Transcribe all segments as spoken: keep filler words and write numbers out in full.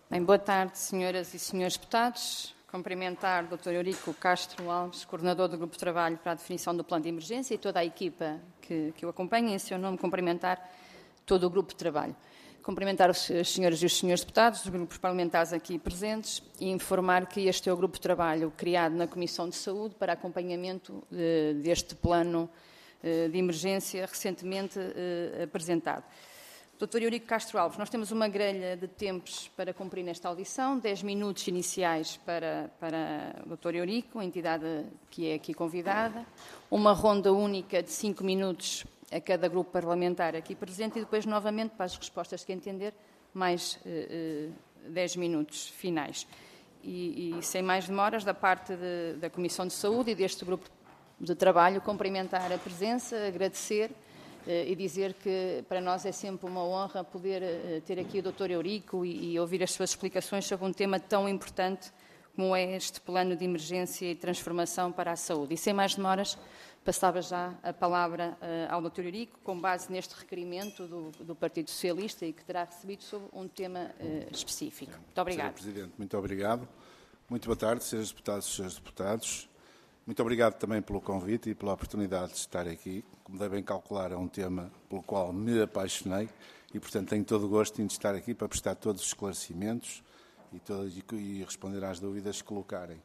Bem, boa tarde, senhoras e senhores deputados. Cumprimentar o doutor Eurico Castro Alves, coordenador do Grupo de Trabalho para a definição do Plano de Emergência, e toda a equipa que, que o acompanha. Em seu nome, cumprimentar todo o Grupo de Trabalho. Cumprimentar os, as senhoras e os senhores deputados, os grupos parlamentares aqui presentes, e informar que este é o Grupo de Trabalho criado na Comissão de Saúde para acompanhamento de, deste Plano de Emergência recentemente eh, apresentado. doutor Eurico Castro Alves, nós temos uma grelha de tempos para cumprir nesta audição, dez minutos iniciais para, para o doutor Eurico, a entidade que é aqui convidada, uma ronda única de cinco minutos a cada grupo parlamentar aqui presente e depois, novamente, para as respostas que entender, mais eh, dez minutos finais. E, e, sem mais demoras, da parte de, da Comissão de Saúde e deste grupo de trabalho, cumprimentar a presença, agradecer e dizer que para nós é sempre uma honra poder ter aqui o doutor Eurico e, e ouvir as suas explicações sobre um tema tão importante como é este plano de emergência e transformação para a saúde. E sem mais demoras, passava já a palavra uh, ao doutor Eurico, com base neste requerimento do, do Partido Socialista e que terá recebido sobre um tema uh, específico. Muito obrigado. senhor Presidente, muito obrigado. Muito boa tarde, senhores deputados e senhores deputados. Muito obrigado também pelo convite e pela oportunidade de estar aqui. Como devem calcular, é um tema pelo qual me apaixonei e, portanto, tenho todo o gosto em estar aqui para prestar todos os esclarecimentos e, todos, e responder às dúvidas que colocarem.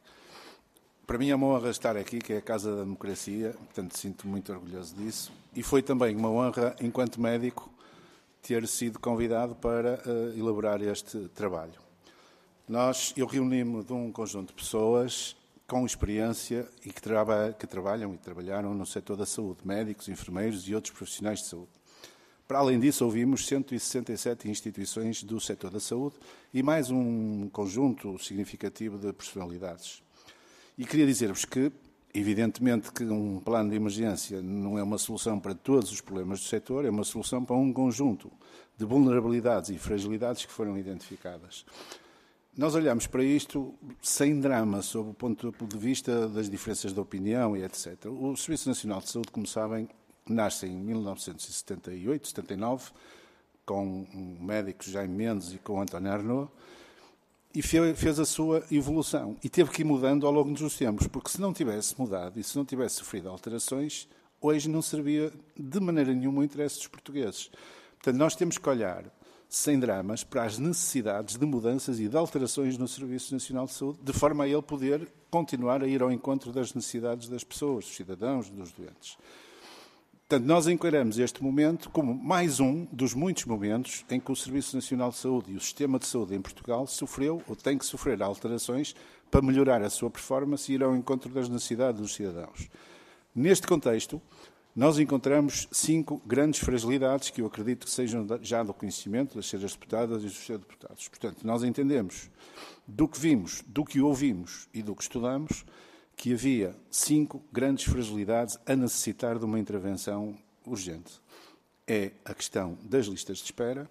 Para mim é uma honra estar aqui, que é a Casa da Democracia, portanto, sinto muito orgulhoso disso. E foi também uma honra, enquanto médico, ter sido convidado para uh, elaborar este trabalho. Nós, eu reuni-me de um conjunto de pessoas com experiência e que, traba, que trabalham e trabalharam no setor da saúde, médicos, enfermeiros e outros profissionais de saúde. Para além disso, ouvimos cento e sessenta e sete instituições do setor da saúde e mais um conjunto significativo de personalidades. E queria dizer-vos que, evidentemente, que um plano de emergência não é uma solução para todos os problemas do setor, é uma solução para um conjunto de vulnerabilidades e fragilidades que foram identificadas. Nós olhamos para isto sem drama, sob o ponto de vista das diferenças de opinião e etcétera. O Serviço Nacional de Saúde, como sabem, nasce em mil novecentos e setenta e oito, setenta e nove, com o médico Jaime Mendes e com António Arnaud, e fez a sua evolução. E teve que ir mudando ao longo dos tempos, porque se não tivesse mudado e se não tivesse sofrido alterações, hoje não servia de maneira nenhuma o interesse dos portugueses. Portanto, nós temos que olhar sem dramas, para as necessidades de mudanças e de alterações no Serviço Nacional de Saúde, de forma a ele poder continuar a ir ao encontro das necessidades das pessoas, dos cidadãos, dos doentes. Portanto, nós encaramos este momento como mais um dos muitos momentos em que o Serviço Nacional de Saúde e o sistema de saúde em Portugal sofreu ou tem que sofrer alterações para melhorar a sua performance e ir ao encontro das necessidades dos cidadãos. Neste contexto, nós encontramos cinco grandes fragilidades que eu acredito que sejam já do conhecimento das senhoras deputadas e dos senhores deputados. Portanto, nós entendemos, do que vimos, do que ouvimos e do que estudamos, que havia cinco grandes fragilidades a necessitar de uma intervenção urgente. É a questão das listas de espera,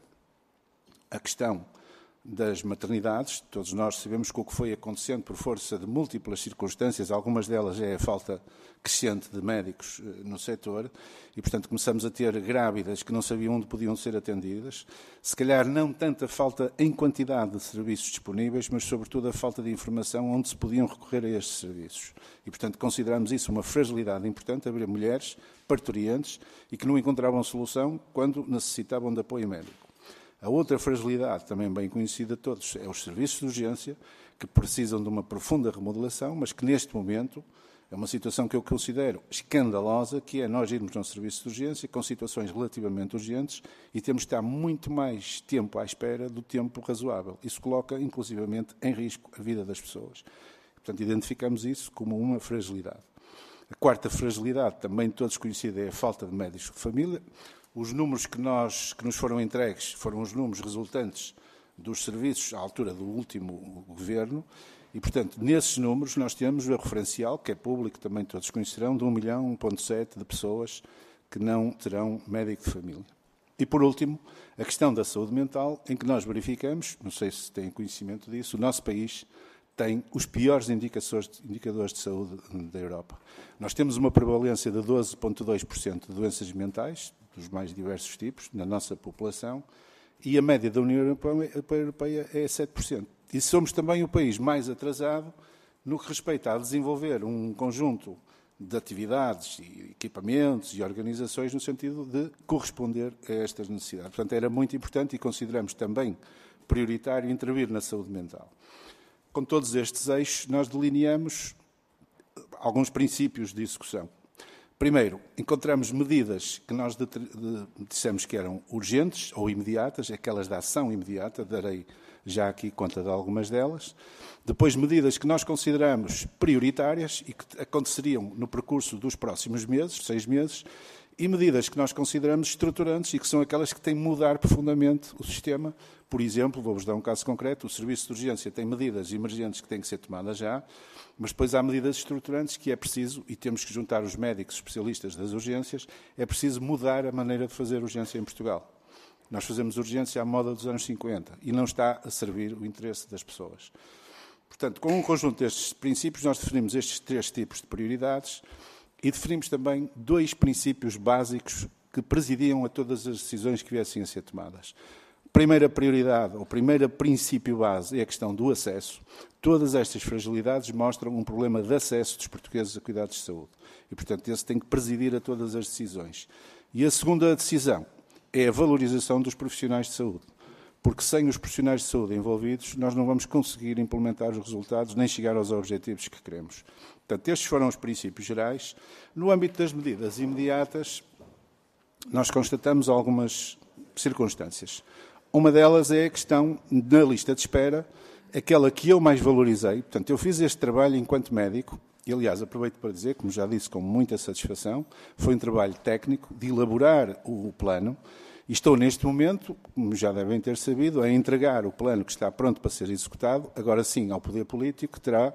a questão das maternidades. Todos nós sabemos que o que foi acontecendo por força de múltiplas circunstâncias, algumas delas é a falta crescente de médicos no setor, e, portanto, começamos a ter grávidas que não sabiam onde podiam ser atendidas. Se calhar não tanta falta em quantidade de serviços disponíveis, mas, sobretudo, a falta de informação onde se podiam recorrer a estes serviços. E, portanto, consideramos isso uma fragilidade importante, haver mulheres parturientes e que não encontravam solução quando necessitavam de apoio médico. A outra fragilidade, também bem conhecida de todos, é os serviços de urgência, que precisam de uma profunda remodelação, mas que neste momento é uma situação que eu considero escandalosa, que é nós irmos a um serviço de urgência com situações relativamente urgentes e temos de estar muito mais tempo à espera do tempo razoável. Isso coloca, inclusivamente, em risco a vida das pessoas. Portanto, identificamos isso como uma fragilidade. A quarta fragilidade, também todos conhecida, é a falta de médicos de família. Os números que, nós, que nos foram entregues foram os números resultantes dos serviços à altura do último governo e, portanto, nesses números nós temos o referencial, que é público, também todos conhecerão, de um milhão, um vírgula sete de pessoas que não terão médico de família. E, por último, a questão da saúde mental, em que nós verificamos, não sei se têm conhecimento disso, o nosso país tem os piores indicadores, indicadores de saúde da Europa. Nós temos uma prevalência de doze vírgula dois por cento de doenças mentais, dos mais diversos tipos, na nossa população, e a média da União Europeia é sete por cento. E somos também o país mais atrasado no que respeita a desenvolver um conjunto de atividades e equipamentos e organizações no sentido de corresponder a estas necessidades. Portanto, era muito importante e consideramos também prioritário intervir na saúde mental. Com todos estes eixos, nós delineamos alguns princípios de execução. Primeiro, encontramos medidas que nós de, de, dissemos que eram urgentes ou imediatas, aquelas da ação imediata, darei já aqui conta de algumas delas. Depois, medidas que nós consideramos prioritárias e que aconteceriam no percurso dos próximos meses, seis meses, e medidas que nós consideramos estruturantes e que são aquelas que têm de mudar profundamente o sistema. Por exemplo, vou-vos dar um caso concreto, o Serviço de Urgência tem medidas emergentes que têm que ser tomadas já, mas depois há medidas estruturantes que é preciso, e temos que juntar os médicos especialistas das urgências, é preciso mudar a maneira de fazer urgência em Portugal. Nós fazemos urgência à moda dos anos cinquenta e não está a servir o interesse das pessoas. Portanto, com um conjunto destes princípios, nós definimos estes três tipos de prioridades e definimos também dois princípios básicos que presidiam a todas as decisões que viessem a ser tomadas. Primeira prioridade, ou primeiro princípio base, é a questão do acesso. Todas estas fragilidades mostram um problema de acesso dos portugueses a cuidados de saúde. E, portanto, esse tem que presidir a todas as decisões. E a segunda decisão é a valorização dos profissionais de saúde. Porque sem os profissionais de saúde envolvidos, nós não vamos conseguir implementar os resultados nem chegar aos objetivos que queremos. Portanto, estes foram os princípios gerais. No âmbito das medidas imediatas, nós constatamos algumas circunstâncias. Uma delas é a questão da lista de espera, aquela que eu mais valorizei. Portanto, eu fiz este trabalho enquanto médico, e aliás, aproveito para dizer, como já disse com muita satisfação, foi um trabalho técnico de elaborar o plano, e estou neste momento, como já devem ter sabido, a entregar o plano que está pronto para ser executado, agora sim ao poder político, que terá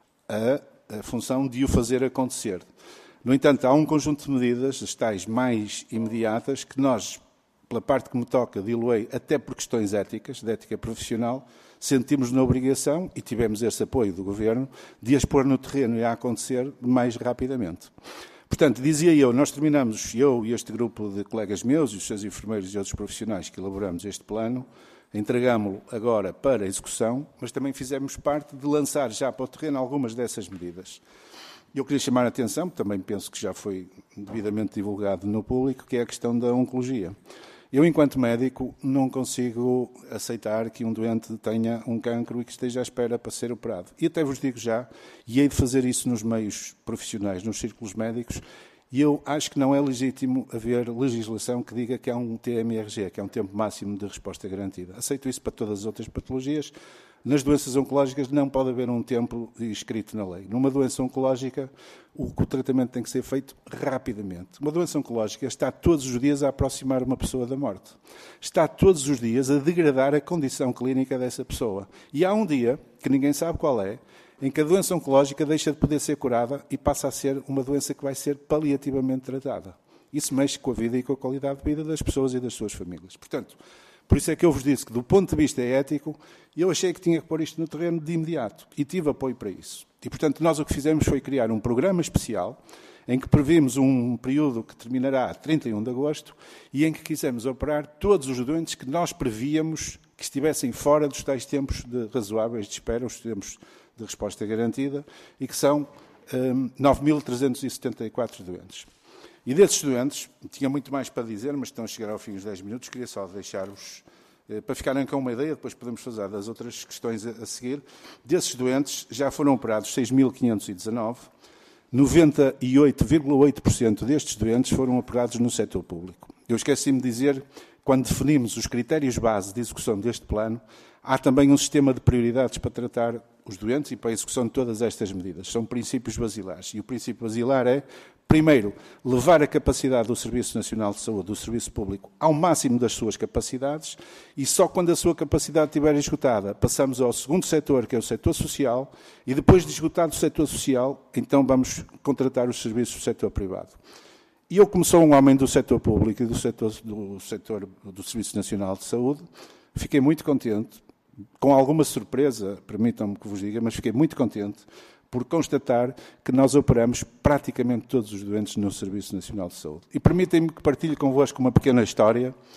a, a função de o fazer acontecer. No entanto, há um conjunto de medidas, as tais mais imediatas, que nós, pela parte que me toca, diluei até por questões éticas, de ética profissional, sentimos na obrigação, e tivemos esse apoio do Governo, de as pôr no terreno e a acontecer mais rapidamente. Portanto, dizia eu, nós terminamos, eu e este grupo de colegas meus, e os seus enfermeiros e outros profissionais que elaboramos este plano, entregámo-lo agora para execução, mas também fizemos parte de lançar já para o terreno algumas dessas medidas. Eu queria chamar a atenção, também penso que já foi devidamente divulgado no público, que é a questão da oncologia. Eu, enquanto médico, não consigo aceitar que um doente tenha um cancro e que esteja à espera para ser operado. E até vos digo já, e hei de fazer isso nos meios profissionais, nos círculos médicos, e eu acho que não é legítimo haver legislação que diga que há um T M R G, que é um tempo máximo de resposta garantida. Aceito isso para todas as outras patologias. Nas doenças oncológicas não pode haver um tempo escrito na lei. Numa doença oncológica, o, o tratamento tem que ser feito rapidamente. Uma doença oncológica está todos os dias a aproximar uma pessoa da morte. Está todos os dias a degradar a condição clínica dessa pessoa. E há um dia, que ninguém sabe qual é, em que a doença oncológica deixa de poder ser curada e passa a ser uma doença que vai ser paliativamente tratada. Isso mexe com a vida e com a qualidade de vida das pessoas e das suas famílias. Portanto, por isso é que eu vos disse que, do ponto de vista ético, eu achei que tinha que pôr isto no terreno de imediato e tive apoio para isso. E, portanto, nós o que fizemos foi criar um programa especial em que previmos um período que terminará a trinta e um de agosto e em que quisemos operar todos os doentes que nós prevíamos que estivessem fora dos tais tempos de razoáveis de espera, os tempos de resposta garantida, e que são um, nove mil trezentos e setenta e quatro doentes. E desses doentes, tinha muito mais para dizer, mas estão a chegar ao fim dos dez minutos, queria só deixar-vos, eh, para ficarem com uma ideia, depois podemos fazer das outras questões a, a seguir. Desses doentes, já foram operados seis mil quinhentos e dezanove, noventa e oito vírgula oito por cento destes doentes foram operados no setor público. Eu esqueci-me de dizer, quando definimos os critérios base de execução deste plano, há também um sistema de prioridades para tratar os doentes e para a execução de todas estas medidas. São princípios basilares. E o princípio basilar é, primeiro, levar a capacidade do Serviço Nacional de Saúde, do Serviço Público, ao máximo das suas capacidades, e só quando a sua capacidade estiver esgotada, passamos ao segundo setor, que é o setor social, e depois de esgotado o setor social, então vamos contratar os serviços do setor privado. E eu, como sou um homem do setor público e do setor do, setor do Serviço Nacional de Saúde, fiquei muito contente, com alguma surpresa, permitam-me que vos diga, mas fiquei muito contente por constatar que nós operamos praticamente todos os doentes no Serviço Nacional de Saúde. E permitem-me que partilhe convosco uma pequena história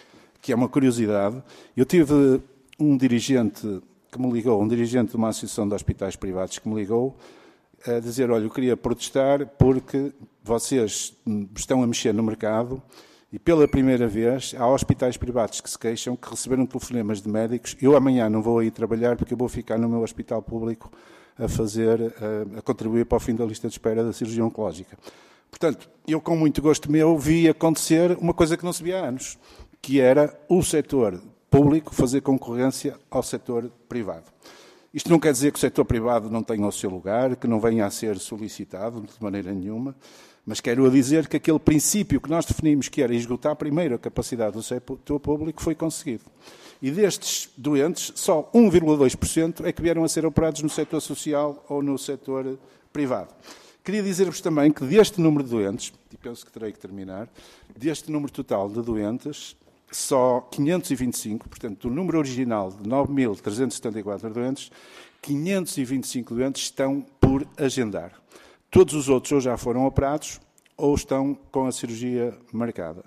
que é uma curiosidade. Eu tive um dirigente que me ligou, um dirigente de uma associação de hospitais privados que me ligou a dizer, olha, eu queria protestar porque vocês estão a mexer no mercado e pela primeira vez há hospitais privados que se queixam que receberam telefonemas de médicos. Eu amanhã não vou aí trabalhar porque eu vou ficar no meu hospital público a fazer, a, a contribuir para o fim da lista de espera da cirurgia oncológica. Portanto, eu com muito gosto meu vi acontecer uma coisa que não se via há anos, que era o setor público fazer concorrência ao setor privado. Isto não quer dizer que o setor privado não tenha o seu lugar, que não venha a ser solicitado de maneira nenhuma, mas quero dizer que aquele princípio que nós definimos, que era esgotar primeiro a capacidade do setor público, foi conseguido. E destes doentes, só um vírgula dois por cento é que vieram a ser operados no setor social ou no setor privado. Queria dizer-vos também que deste número de doentes, e penso que terei que terminar, deste número total de doentes, só quinhentos e vinte e cinco, portanto, do número original de nove mil trezentos e setenta e quatro doentes, quinhentos e vinte e cinco doentes estão por agendar. Todos os outros ou já foram operados ou estão com a cirurgia marcada.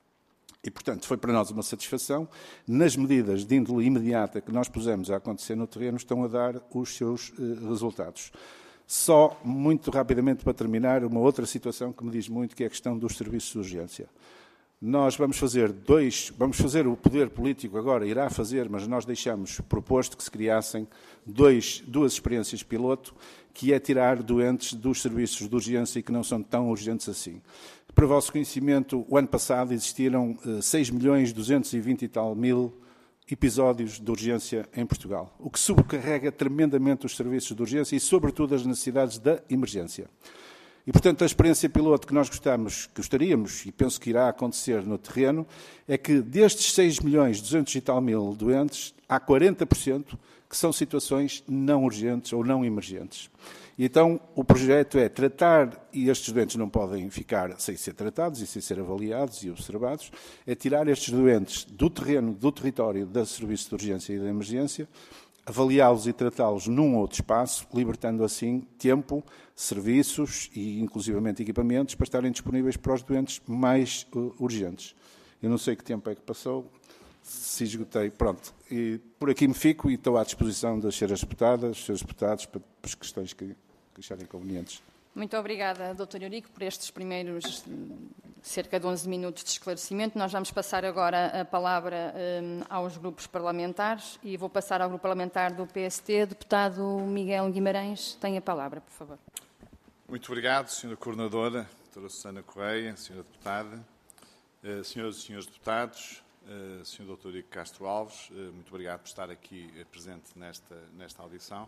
E, portanto, foi para nós uma satisfação. Nas medidas de índole imediata que nós pusemos a acontecer no terreno, estão a dar os seus eh, resultados. Só, muito rapidamente para terminar, uma outra situação que me diz muito, que é a questão dos serviços de urgência. Nós vamos fazer dois, vamos fazer, o poder político agora irá fazer, mas nós deixamos proposto que se criassem dois, duas experiências piloto, que é tirar doentes dos serviços de urgência e que não são tão urgentes assim. Para o vosso conhecimento, o ano passado existiram seis milhões duzentos e vinte e tal mil episódios de urgência em Portugal, o que sobrecarrega tremendamente os serviços de urgência e, sobretudo, as necessidades da emergência. E, portanto, a experiência piloto que nós gostamos, gostaríamos, e penso que irá acontecer no terreno, é que destes seis milhões duzentos e tal mil doentes, há quarenta por cento que são situações não urgentes ou não emergentes. E então o projeto é tratar, e estes doentes não podem ficar sem ser tratados e sem ser avaliados e observados, é tirar estes doentes do terreno, do território do serviço de urgência e de emergência, avaliá-los e tratá-los num outro espaço, libertando assim tempo, serviços e inclusivamente equipamentos para estarem disponíveis para os doentes mais uh, urgentes. Eu não sei que tempo é que passou, se esgotei, pronto. E por aqui me fico e estou à disposição das senhoras deputadas, dos senhores deputados, para, para as questões que, que acharem convenientes. Muito obrigada, doutor Eurico, por estes primeiros cerca de onze minutos de esclarecimento. Nós vamos passar agora a palavra um, aos grupos parlamentares e vou passar ao grupo parlamentar do P S T. Deputado Miguel Guimarães, tem a palavra, por favor. Muito obrigado, senhora Coordenadora, doutora Susana Correia, senhora Deputada, uh, senhoras e senhores deputados, uh, senhor doutor Eurico Castro Alves, uh, muito obrigado por estar aqui uh, presente nesta, nesta audição.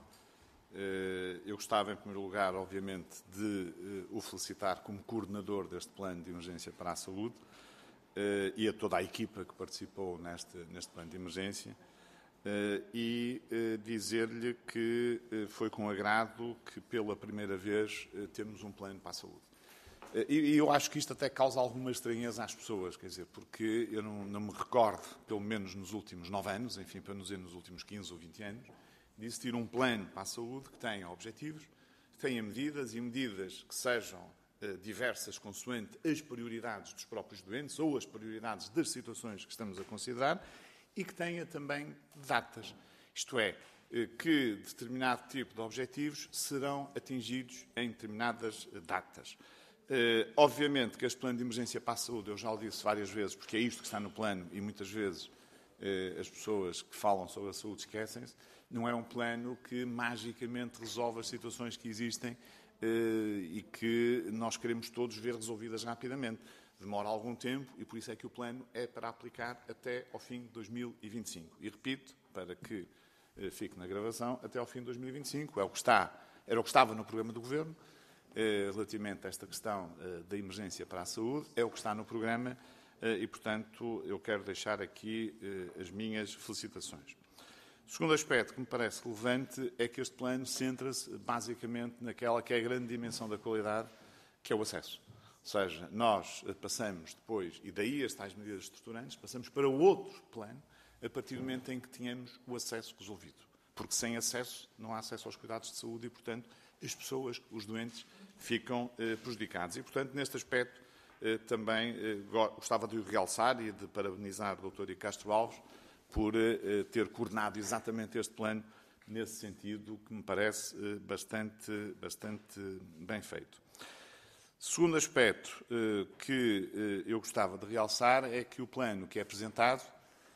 Eu gostava, em primeiro lugar, obviamente, de o felicitar como coordenador deste plano de emergência para a saúde e a toda a equipa que participou neste, neste plano de emergência e dizer-lhe que foi com agrado que, pela primeira vez, temos um plano para a saúde. E eu acho que isto até causa alguma estranheza às pessoas, quer dizer, porque eu não, não me recordo, pelo menos nos últimos nove anos, enfim, para não dizer nos últimos quinze ou vinte anos, de existir um plano para a saúde que tenha objetivos, que tenha medidas e medidas que sejam uh, diversas consoante as prioridades dos próprios doentes ou as prioridades das situações que estamos a considerar e que tenha também datas. Isto é, uh, que determinado tipo de objetivos serão atingidos em determinadas uh, datas. Uh, obviamente que este plano de emergência para a saúde, eu já o disse várias vezes, porque é isto que está no plano e muitas vezes uh, as pessoas que falam sobre a saúde esquecem-se, não é um plano que magicamente resolve as situações que existem eh, e que nós queremos todos ver resolvidas rapidamente. Demora algum tempo e por isso é que o plano é para aplicar até ao fim de dois mil e vinte e cinco. E repito, para que eh, fique na gravação, até ao fim de dois mil e vinte e cinco. É o que está, era o que estava no programa do Governo, eh, relativamente a esta questão eh, da emergência para a saúde, é o que está no programa eh, e, portanto, eu quero deixar aqui eh, as minhas felicitações. O segundo aspecto que me parece relevante é que este plano centra-se basicamente naquela que é a grande dimensão da qualidade, que é o acesso. Ou seja, nós passamos depois, e daí as tais medidas estruturantes, passamos para outro plano a partir do momento em que tínhamos o acesso resolvido. Porque sem acesso não há acesso aos cuidados de saúde e, portanto, as pessoas, os doentes, ficam eh, prejudicados. E, portanto, neste aspecto, também gostava de o realçar e de parabenizar o doutor Eurico Castro Alves por ter coordenado exatamente este plano nesse sentido, que me parece bastante, bastante bem feito. Segundo aspecto que eu gostava de realçar é que o plano que é apresentado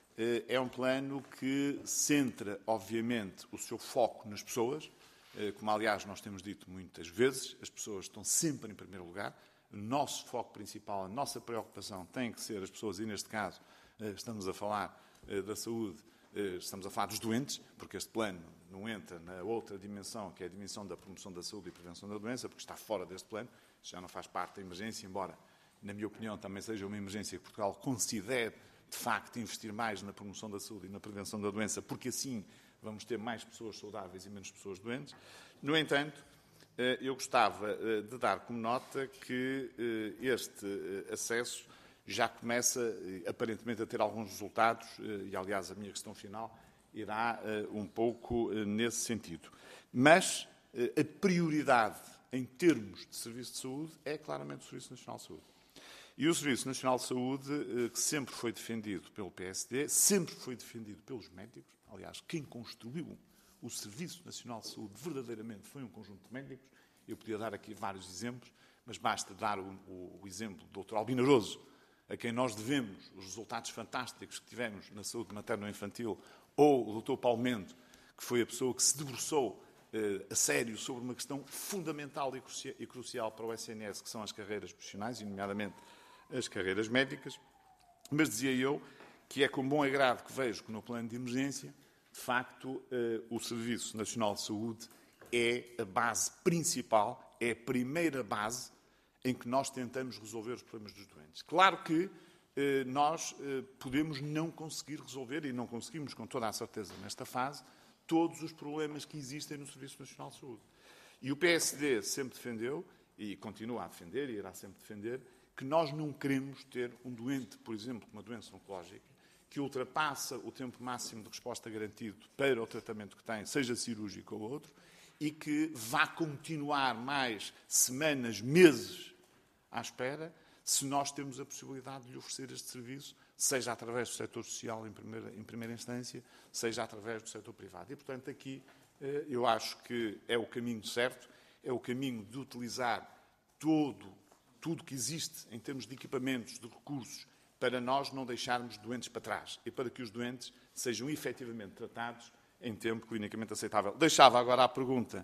é um plano que centra, obviamente, o seu foco nas pessoas, como, aliás, nós temos dito muitas vezes, as pessoas estão sempre em primeiro lugar. O nosso foco principal, a nossa preocupação tem que ser as pessoas, e neste caso estamos a falar da saúde, estamos a falar dos doentes, porque este plano não entra na outra dimensão, que é a dimensão da promoção da saúde e prevenção da doença, porque está fora deste plano, já não faz parte da emergência, embora, na minha opinião, também seja uma emergência que Portugal considere, de facto, investir mais na promoção da saúde e na prevenção da doença, porque assim vamos ter mais pessoas saudáveis e menos pessoas doentes. No entanto, eu gostava de dar como nota que este acesso já começa, aparentemente, a ter alguns resultados, e, aliás, a minha questão final irá um pouco nesse sentido. Mas a prioridade em termos de serviço de saúde é claramente o Serviço Nacional de Saúde. E o Serviço Nacional de Saúde, que sempre foi defendido pelo P S D, sempre foi defendido pelos médicos. Aliás, quem construiu o Serviço Nacional de Saúde verdadeiramente foi um conjunto de médicos. Eu podia dar aqui vários exemplos, mas basta dar o, o, o exemplo do doutor Albino Aroso, a quem nós devemos os resultados fantásticos que tivemos na saúde materno-infantil, ou o doutor Paulo Mendo, que foi a pessoa que se debruçou eh, a sério sobre uma questão fundamental e, cruci e crucial para o S N S, que são as carreiras profissionais, e nomeadamente as carreiras médicas. Mas dizia eu que é com bom agrado que vejo que no plano de emergência, de facto, eh, o Serviço Nacional de Saúde é a base principal, é a primeira base em que nós tentamos resolver os problemas dos doentes. Claro que eh, nós eh, podemos não conseguir resolver, e não conseguimos com toda a certeza nesta fase, todos os problemas que existem no Serviço Nacional de Saúde. E o P S D sempre defendeu, e continua a defender, e irá sempre defender, que nós não queremos ter um doente, por exemplo, com uma doença oncológica, que ultrapassa o tempo máximo de resposta garantido para o tratamento que tem, seja cirúrgico ou outro, e que vá continuar mais semanas, meses à espera, se nós temos a possibilidade de lhe oferecer este serviço, seja através do setor social em primeira, em primeira instância, seja através do setor privado. E, portanto, aqui eu acho que é o caminho certo, é o caminho de utilizar todo, tudo que existe em termos de equipamentos, de recursos, para nós não deixarmos doentes para trás e para que os doentes sejam efetivamente tratados em tempo clinicamente aceitável. Deixava agora a pergunta,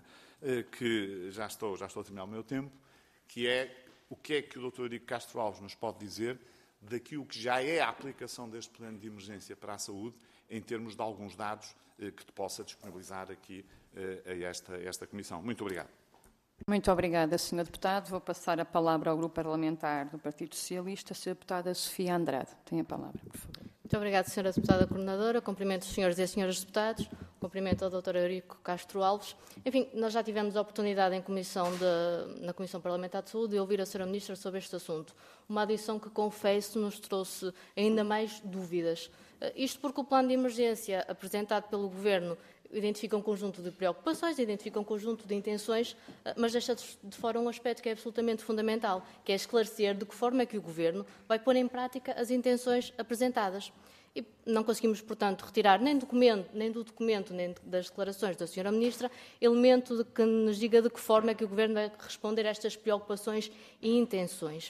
que já estou, já estou a terminar o meu tempo, que é o que é que o doutor Eurico Castro Alves nos pode dizer daquilo que já é a aplicação deste plano de emergência para a saúde, em termos de alguns dados que te possa disponibilizar aqui a esta, a esta Comissão. Muito obrigado. Muito obrigada, senhor Deputado. Vou passar a palavra ao Grupo Parlamentar do Partido Socialista, a senhora Deputada Sofia Andrade. Tem a palavra, por favor. Muito obrigada, senhora Deputada Coordenadora. Cumprimento os senhores e as senhoras deputados. Cumprimento ao doutor Eurico Castro Alves. Enfim, nós já tivemos a oportunidade em comissão de, na Comissão Parlamentar de Saúde de ouvir a senhora Ministra sobre este assunto. Uma adição que, confesso, nos trouxe ainda mais dúvidas. Isto porque o plano de emergência apresentado pelo Governo identifica um conjunto de preocupações, identifica um conjunto de intenções, mas deixa de fora um aspecto que é absolutamente fundamental, que é esclarecer de que forma é que o Governo vai pôr em prática as intenções apresentadas. E não conseguimos, portanto, retirar nem, documento, nem do documento, nem das declarações da senhora Ministra, elemento de que nos diga de que forma é que o Governo vai responder a estas preocupações e intenções.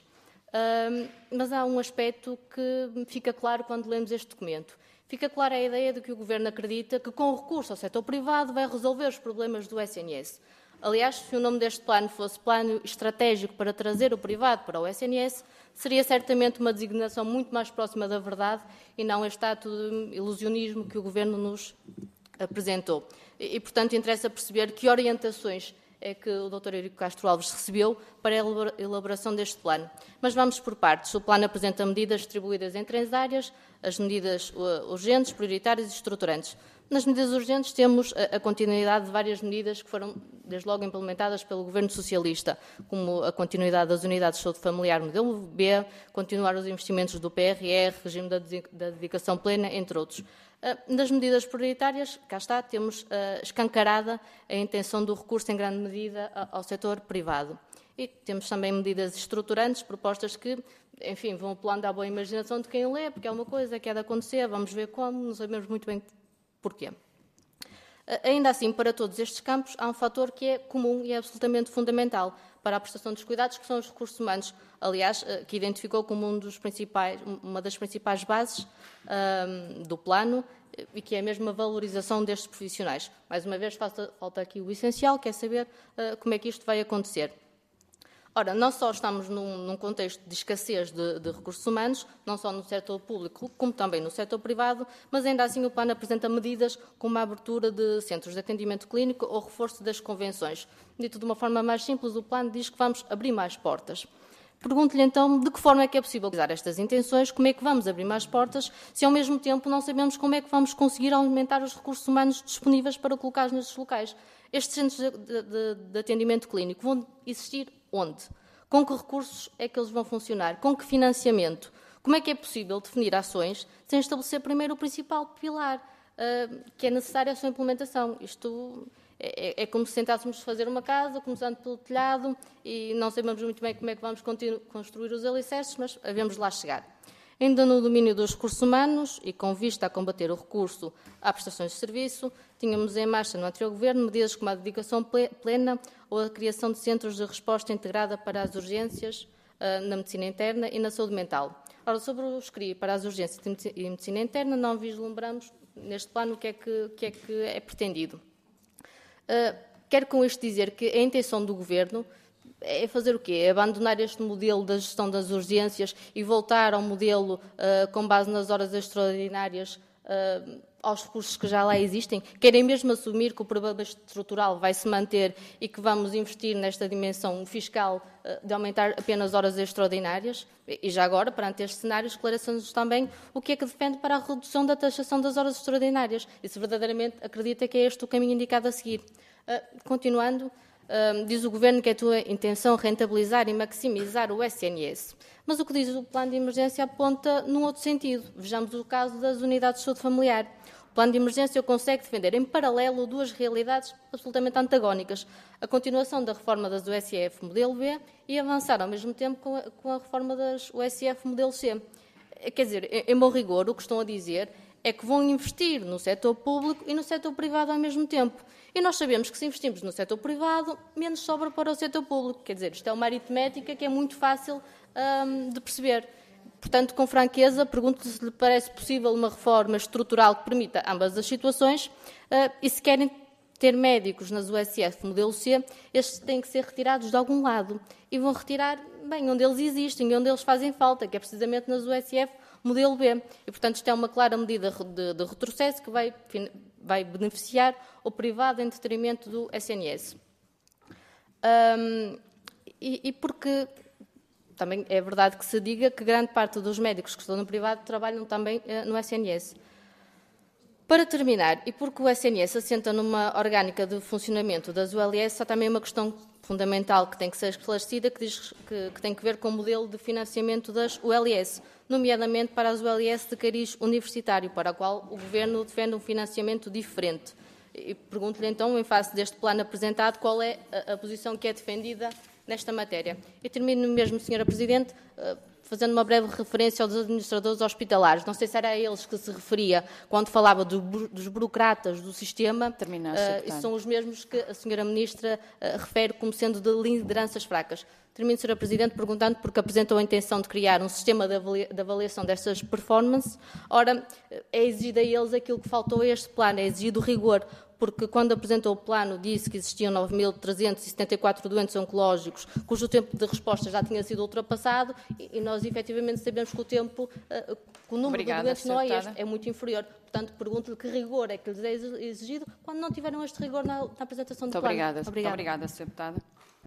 Um, mas há um aspecto que fica claro quando lemos este documento. Fica clara a ideia de que o Governo acredita que, com o recurso ao setor privado, vai resolver os problemas do S N S. Aliás, se o nome deste plano fosse Plano Estratégico para trazer o privado para o S N S, seria certamente uma designação muito mais próxima da verdade e não este ato de ilusionismo que o Governo nos apresentou. E, portanto, interessa perceber que orientações é que o doutor Eurico Castro Alves recebeu para a elaboração deste plano. Mas vamos por partes. O plano apresenta medidas distribuídas em três áreas, as medidas urgentes, prioritárias e estruturantes. Nas medidas urgentes temos a continuidade de várias medidas que foram, desde logo, implementadas pelo Governo Socialista, como a continuidade das unidades de saúde familiar modelo B, continuar os investimentos do P R R, regime da dedicação plena, entre outros. Nas medidas prioritárias, cá está, temos uh, escancarada a intenção do recurso, em grande medida, ao setor privado. E temos também medidas estruturantes, propostas que enfim, vão apelando à boa imaginação de quem lê, porque é uma coisa que há de acontecer, vamos ver como, não sabemos muito bem porquê. Ainda assim, para todos estes campos, há um fator que é comum e é absolutamente fundamental para a prestação dos cuidados, que são os recursos humanos. Aliás, que identificou como um dos principais, uma das principais bases um, do plano e que é mesmo a valorização destes profissionais. Mais uma vez, falta, falta aqui o essencial, que é saber uh, como é que isto vai acontecer. Ora, não só estamos num, num contexto de escassez de, de recursos humanos, não só no setor público, como também no setor privado, mas ainda assim o plano apresenta medidas como a abertura de centros de atendimento clínico ou reforço das convenções. Dito de uma forma mais simples, o plano diz que vamos abrir mais portas. Pergunto-lhe então de que forma é que é possível realizar estas intenções, como é que vamos abrir mais portas, se ao mesmo tempo não sabemos como é que vamos conseguir aumentar os recursos humanos disponíveis para colocar nestes locais. Estes centros de, de, de atendimento clínico vão existir onde? Com que recursos é que eles vão funcionar? Com que financiamento? Como é que é possível definir ações sem estabelecer primeiro o principal pilar, uh, que é necessária a sua implementação? Isto é, é como se tentássemos fazer uma casa, começando pelo telhado, e não sabemos muito bem como é que vamos construir os alicerces, mas havemos de lá chegar. Ainda no domínio dos recursos humanos e com vista a combater o recurso a prestações de serviço, tínhamos em marcha no anterior Governo medidas como a dedicação plena ou a criação de centros de resposta integrada para as urgências uh, na medicina interna e na saúde mental. Ora, sobre os C R I para as urgências e medicina interna, não vislumbramos neste plano o que é que, que, é, que é pretendido. Uh, quero com isto dizer que a intenção do Governo é fazer o quê? É abandonar este modelo da gestão das urgências e voltar ao modelo uh, com base nas horas extraordinárias, uh, aos recursos que já lá existem? Querem mesmo assumir que o problema estrutural vai se manter e que vamos investir nesta dimensão fiscal uh, de aumentar apenas horas extraordinárias? E já agora, perante este cenário, esclareçam-nos também o que é que defende para a redução da taxação das horas extraordinárias e se verdadeiramente acredita que é este o caminho indicado a seguir. Uh, continuando, Um, diz o Governo que é a tua intenção rentabilizar e maximizar o S N S. Mas o que diz o plano de emergência aponta num outro sentido. Vejamos o caso das unidades de saúde familiar. O plano de emergência consegue defender em paralelo duas realidades absolutamente antagónicas. A continuação da reforma das U S I F modelo B e avançar ao mesmo tempo com a, com a reforma das U S I F modelo C. Quer dizer, em, em bom rigor, o que estão a dizer é que vão investir no setor público e no setor privado ao mesmo tempo. E nós sabemos que se investimos no setor privado, menos sobra para o setor público. Quer dizer, isto é uma aritmética que é muito fácil hum, de perceber. Portanto, com franqueza, pergunto se lhe parece possível uma reforma estrutural que permita ambas as situações uh, e se querem ter médicos nas U S I F modelo C, estes têm que ser retirados de algum lado. E vão retirar, bem, onde eles existem e onde eles fazem falta, que é precisamente nas U S I F modelo B. E, portanto, isto é uma clara medida de, de retrocesso que vai, vai beneficiar o privado em detrimento do S N S. Um, e, e porque também é verdade que se diga que grande parte dos médicos que estão no privado trabalham também uh, no S N S. Para terminar, e porque o S N S assenta numa orgânica de funcionamento das U L S, há também uma questão fundamental que tem que ser esclarecida, que, diz, que, que tem que ver com o modelo de financiamento das U L S, nomeadamente para as U L S de cariz universitário, para a qual o Governo defende um financiamento diferente. E pergunto-lhe então, em face deste plano apresentado, qual é a, a posição que é defendida nesta matéria. E termino mesmo, senhora Presidente, fazendo uma breve referência aos administradores hospitalares. Não sei se era a eles que se referia quando falava do, dos burocratas do sistema. Terminar, uh, e são os mesmos que a senhora Ministra uh, refere como sendo de lideranças fracas. Termino, senhora Presidente, perguntando porque apresentou a intenção de criar um sistema de, avalia de avaliação destas performances. Ora, é exigido a eles aquilo que faltou a este plano, é exigido rigor, porque quando apresentou o plano disse que existiam nove mil trezentos e setenta e quatro doentes oncológicos, cujo tempo de resposta já tinha sido ultrapassado, e, e nós efetivamente sabemos que o tempo, uh, que o número Obrigada, de doentes não é este, é muito inferior. Portanto, pergunto-lhe que rigor é que lhes é exigido quando não tiveram este rigor na, na apresentação do muito plano. Obrigada. Obrigada. Muito obrigada, senhora Deputada.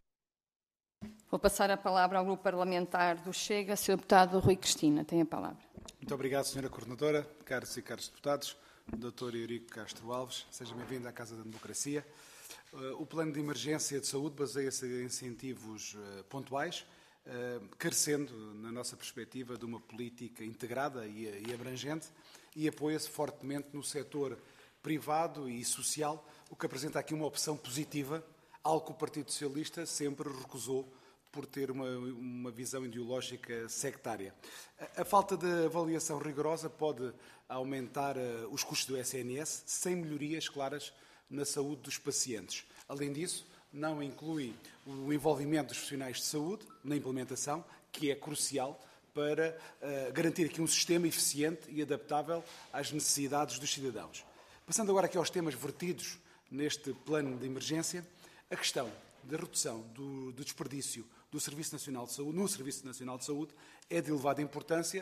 Vou passar a palavra ao Grupo Parlamentar do Chega, senhor Deputado Rui Cristina. Tem a palavra. Muito obrigado, senhora Coordenadora, caros e caros deputados. doutor Eurico Castro Alves, seja bem-vindo à Casa da Democracia. O plano de emergência de saúde baseia-se em incentivos pontuais, carecendo, na nossa perspectiva, de uma política integrada e abrangente, e apoia-se fortemente no setor privado e social, o que apresenta aqui uma opção positiva, algo que o Partido Socialista sempre recusou por ter uma, uma visão ideológica sectária. A, a falta de avaliação rigorosa pode aumentar uh, os custos do S N S sem melhorias claras na saúde dos pacientes. Além disso, não inclui o envolvimento dos profissionais de saúde na implementação, que é crucial para uh, garantir aqui um sistema eficiente e adaptável às necessidades dos cidadãos. Passando agora aqui aos temas vertidos neste plano de emergência, a questão da redução do, do desperdício do Serviço Nacional de Saúde, no Serviço Nacional de Saúde, é de elevada importância.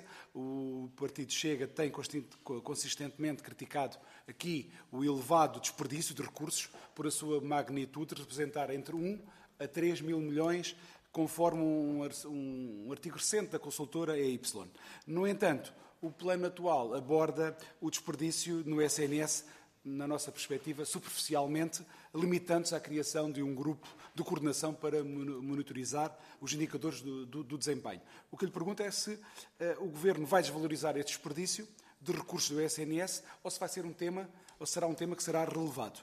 O Partido Chega tem consistentemente criticado aqui o elevado desperdício de recursos por a sua magnitude, representar entre um a três mil milhões, conforme um, um artigo recente da consultora E Y. No entanto, o plano atual aborda o desperdício no S N S, na nossa perspectiva, superficialmente, limitando-se à criação de um grupo de coordenação para monitorizar os indicadores do, do, do desempenho. O que lhe pergunto é se uh, o Governo vai desvalorizar este desperdício de recursos do S N S ou se vai ser um tema, ou será um tema que será relevado.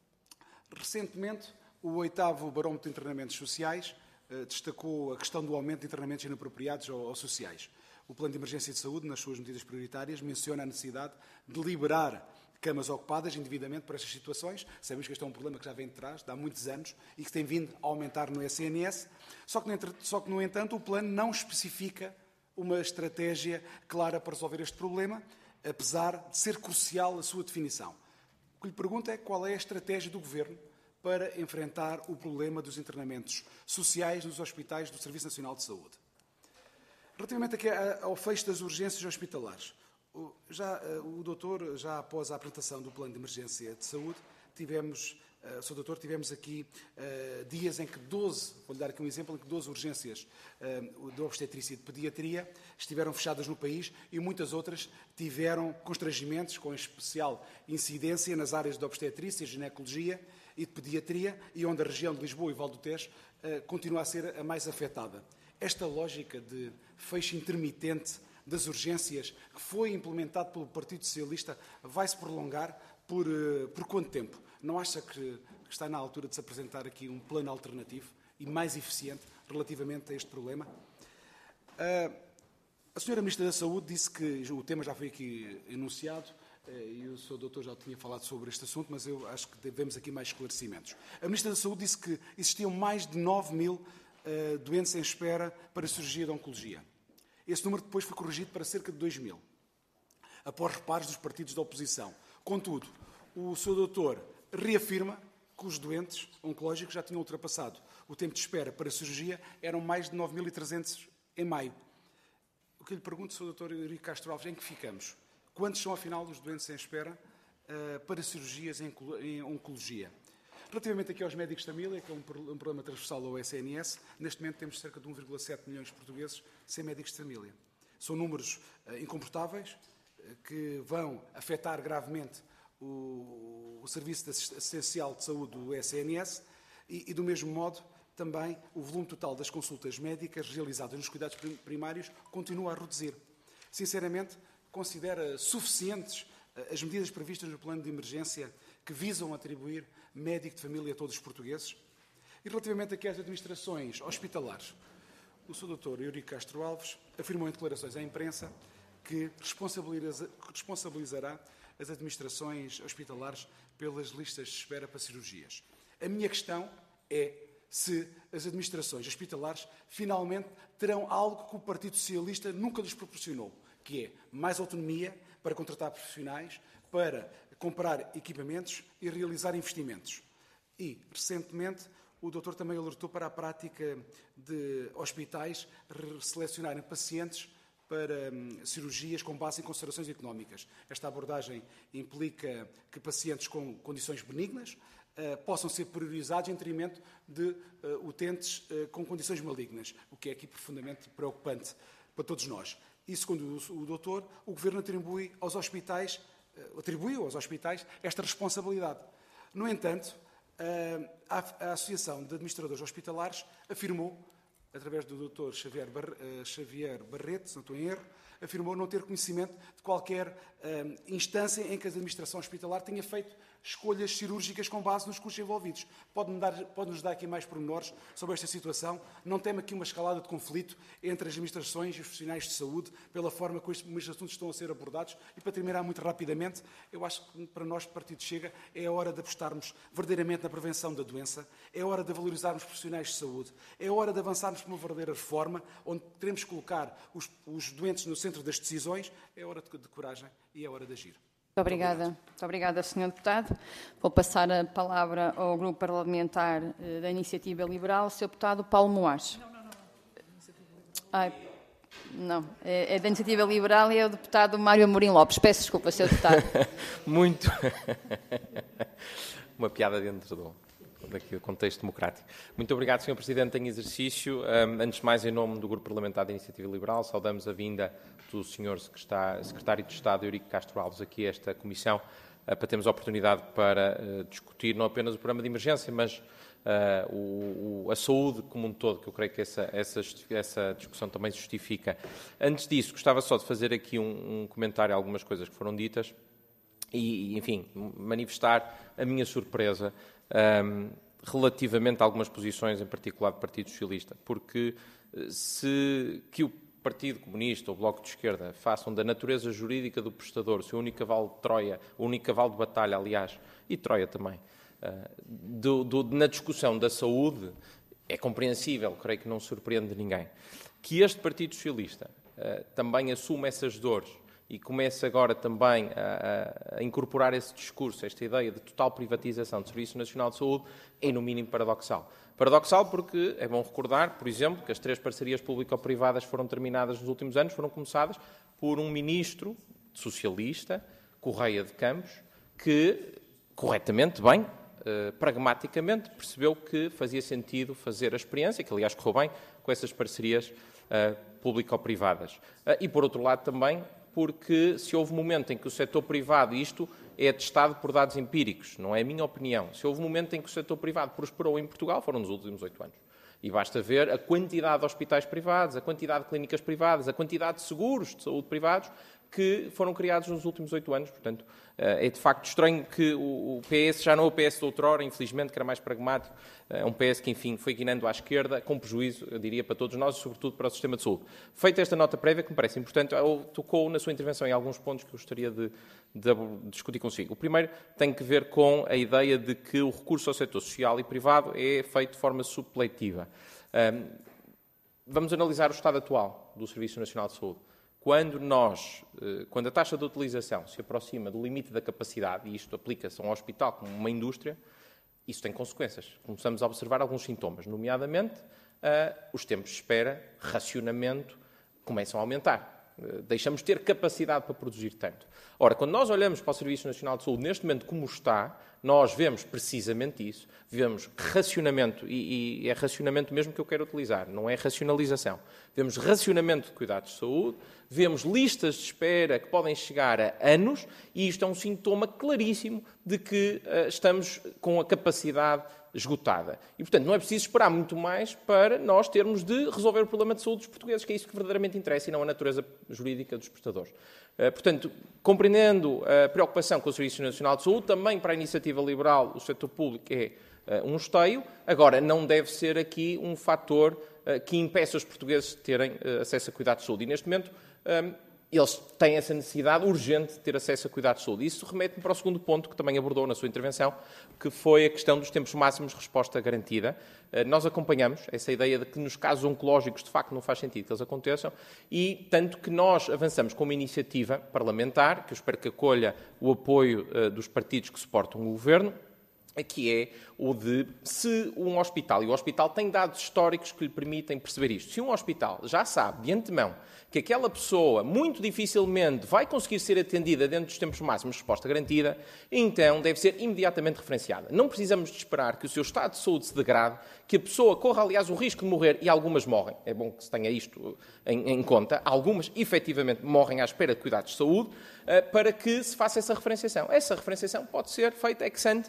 Recentemente, o oitavo Barómetro de Internamentos Sociais uh, destacou a questão do aumento de internamentos inapropriados ou, ou sociais. O Plano de Emergência de Saúde, nas suas medidas prioritárias, menciona a necessidade de liberar camas ocupadas indevidamente para estas situações. Sabemos que este é um problema que já vem de trás, de há muitos anos, e que tem vindo a aumentar no S N S. Só que, só que, no entanto, o plano não especifica uma estratégia clara para resolver este problema, apesar de ser crucial a sua definição. O que lhe pergunto é qual é a estratégia do Governo para enfrentar o problema dos internamentos sociais nos hospitais do Serviço Nacional de Saúde. Relativamente aqui ao fecho das urgências hospitalares, já, o doutor, já após a apresentação do Plano de Emergência de Saúde, tivemos, uh, Sr. Doutor, tivemos aqui uh, dias em que doze, vou-lhe dar aqui um exemplo, em que doze urgências uh, de obstetrícia e de pediatria estiveram fechadas no país e muitas outras tiveram constrangimentos, com especial incidência nas áreas de obstetrícia, ginecologia e de pediatria, e onde a região de Lisboa e Val do Tejo uh, continua a ser a mais afetada. Esta lógica de fecho intermitente das urgências que foi implementado pelo Partido Socialista vai-se prolongar por, por quanto tempo? Não acha que está na altura de se apresentar aqui um plano alternativo e mais eficiente relativamente a este problema? A senhora Ministra da Saúde disse que o tema já foi aqui enunciado e o senhor Doutor já tinha falado sobre este assunto, mas eu acho que devemos aqui mais esclarecimentos. A Ministra da Saúde disse que existiam mais de nove mil uh, doentes em espera para cirurgia de oncologia. Esse número depois foi corrigido para cerca de dois mil, após reparos dos partidos da oposição. Contudo, o senhor Doutor reafirma que os doentes oncológicos já tinham ultrapassado o tempo de espera para a cirurgia, eram mais de nove mil e trezentos em maio. O que eu lhe pergunto, senhor Doutor Eurico Castro Alves, em que ficamos? Quantos são, afinal, os doentes em espera uh, para cirurgias em, em oncologia? Relativamente aqui aos médicos de família, que é um, um problema transversal ao S N S, neste momento temos cerca de um vírgula sete milhões de portugueses sem médicos de família. São números uh, incomportáveis, uh, que vão afetar gravemente o, o Serviço Assistencial de Saúde do S N S e, e, do mesmo modo, também o volume total das consultas médicas realizadas nos cuidados primários continua a reduzir. Sinceramente, considera suficientes uh, as medidas previstas no plano de emergência que visam atribuir médico de família a todos os portugueses? E relativamente aqui às administrações hospitalares, o senhor doutor Eurico Castro Alves afirmou em declarações à imprensa que responsabilizará as administrações hospitalares pelas listas de espera para cirurgias. A minha questão é se as administrações hospitalares finalmente terão algo que o Partido Socialista nunca lhes proporcionou, que é mais autonomia para contratar profissionais, para comprar equipamentos e realizar investimentos. E, recentemente, o doutor também alertou para a prática de hospitais selecionarem pacientes para hum, cirurgias com base em considerações económicas. Esta abordagem implica que pacientes com condições benignas uh, possam ser priorizados em detrimento de uh, utentes uh, com condições malignas, o que é aqui profundamente preocupante para todos nós. E, segundo o, o doutor, o Governo atribui aos hospitais atribuiu aos hospitais esta responsabilidade. No entanto, a Associação de Administradores Hospitalares afirmou, através do doutor Xavier Barreto, se não estou em erro, afirmou não ter conhecimento de qualquer uh, instância em que a administração hospitalar tenha feito escolhas cirúrgicas com base nos custos envolvidos. Pode-nos dar, pode-nos dar aqui mais pormenores sobre esta situação? Não teme aqui uma escalada de conflito entre as administrações e os profissionais de saúde pela forma como estes assuntos estão a ser abordados? E para terminar muito rapidamente, eu acho que para nós, Partido Chega, é a hora de apostarmos verdadeiramente na prevenção da doença, é a hora de valorizarmos profissionais de saúde, é a hora de avançarmos para uma verdadeira reforma, onde queremos colocar os, os doentes no centro das decisões, é a hora de, de coragem e é a hora de agir. Muito obrigada. Muito obrigada, senhor Deputado. Vou passar a palavra ao Grupo Parlamentar eh, da Iniciativa Liberal, senhor Deputado Paulo Moares. Não, não, não. Ai, não, é, é da Iniciativa Liberal e é o Deputado Mário Amorim Lopes. Peço desculpa, senhor Deputado. Muito. Uma piada dentro do, daqui, do contexto democrático. Muito obrigado, senhor Presidente, em exercício. Um, antes de mais, em nome do Grupo Parlamentar da Iniciativa Liberal, saudamos a vinda do senhor Secretário de Estado, Eurico Castro Alves, aqui a esta comissão, uh, para termos a oportunidade para uh, discutir não apenas o programa de emergência, mas uh, o, o, a saúde como um todo, que eu creio que essa, essa, essa discussão também justifica. Antes disso, gostava só de fazer aqui um, um comentário a algumas coisas que foram ditas e, enfim, manifestar a minha surpresa um, relativamente a algumas posições, em particular do Partido Socialista, porque se que o Partido Comunista ou o Bloco de Esquerda façam da natureza jurídica do prestador o seu único cavalo de Troia, o único cavalo de batalha, aliás, e Troia também, do, do, na discussão da saúde, é compreensível, creio que não surpreende ninguém. Que este Partido Socialista também assuma essas dores e comece agora também a, a incorporar esse discurso, esta ideia de total privatização do Serviço Nacional de Saúde, é no mínimo paradoxal. Paradoxal porque é bom recordar, por exemplo, que as três parcerias público-privadas foram terminadas nos últimos anos, foram começadas por um ministro socialista, Correia de Campos, que, corretamente, bem, eh, pragmaticamente, percebeu que fazia sentido fazer a experiência, que aliás correu bem, com essas parcerias eh, público-privadas. Eh, e, por outro lado, também porque se houve um momento em que o setor privado, e isto é atestado por dados empíricos, não é a minha opinião, se houve um momento em que o setor privado prosperou em Portugal, foram nos últimos oito anos. E basta ver a quantidade de hospitais privados, a quantidade de clínicas privadas, a quantidade de seguros de saúde privados que foram criados nos últimos oito anos. Portanto, é de facto estranho que o P S, já não é o P S de outrora, infelizmente, que era mais pragmático, é um P S que, enfim, foi guinando à esquerda, com prejuízo, eu diria, para todos nós e, sobretudo, para o sistema de saúde. Feita esta nota prévia, que me parece importante, tocou na sua intervenção em alguns pontos que eu gostaria de, de discutir consigo. O primeiro tem que ver com a ideia de que o recurso ao setor social e privado é feito de forma supletiva. Um, vamos analisar o estado atual do Serviço Nacional de Saúde. Quando nós, quando a taxa de utilização se aproxima do limite da capacidade, e isto aplica-se a um hospital como uma indústria, isso tem consequências. Começamos a observar alguns sintomas, nomeadamente uh, os tempos de espera, racionamento, começam a aumentar. Uh, deixamos de ter capacidade para produzir tanto. Ora, quando nós olhamos para o Serviço Nacional de Saúde, neste momento como está, nós vemos precisamente isso, vemos racionamento, e, e é racionamento mesmo que eu quero utilizar, não é racionalização. Vemos racionamento de cuidados de saúde, vemos listas de espera que podem chegar a anos, e isto é um sintoma claríssimo de que uh, estamos com a capacidade esgotada. E, portanto, não é preciso esperar muito mais para nós termos de resolver o problema de saúde dos portugueses, que é isso que verdadeiramente interessa e não a natureza jurídica dos prestadores. Uh, portanto, compreendendo a preocupação com o Serviço Nacional de Saúde, também para a Iniciativa Liberal o setor público é uh, um esteio. Agora, não deve ser aqui um fator uh, que impeça os portugueses de terem uh, acesso a cuidados de saúde. E, neste momento, um, eles têm essa necessidade urgente de ter acesso a cuidados de saúde. Isso remete-me para o segundo ponto, que também abordou na sua intervenção, que foi a questão dos tempos máximos de resposta garantida. Nós acompanhamos essa ideia de que nos casos oncológicos, de facto, não faz sentido que eles aconteçam, e tanto que nós avançamos com uma iniciativa parlamentar, que eu espero que acolha o apoio uh, dos partidos que suportam o Governo, que é o de, se um hospital, e o hospital tem dados históricos que lhe permitem perceber isto, se um hospital já sabe de antemão que aquela pessoa muito dificilmente vai conseguir ser atendida dentro dos tempos máximos de resposta garantida, então deve ser imediatamente referenciada. Não precisamos de esperar que o seu estado de saúde se degrade, que a pessoa corra, aliás, o risco de morrer, e algumas morrem. É bom que se tenha isto em, em conta. Algumas, efetivamente, morrem à espera de cuidados de saúde, uh, para que se faça essa referenciação. Essa referenciação pode ser feita ex ante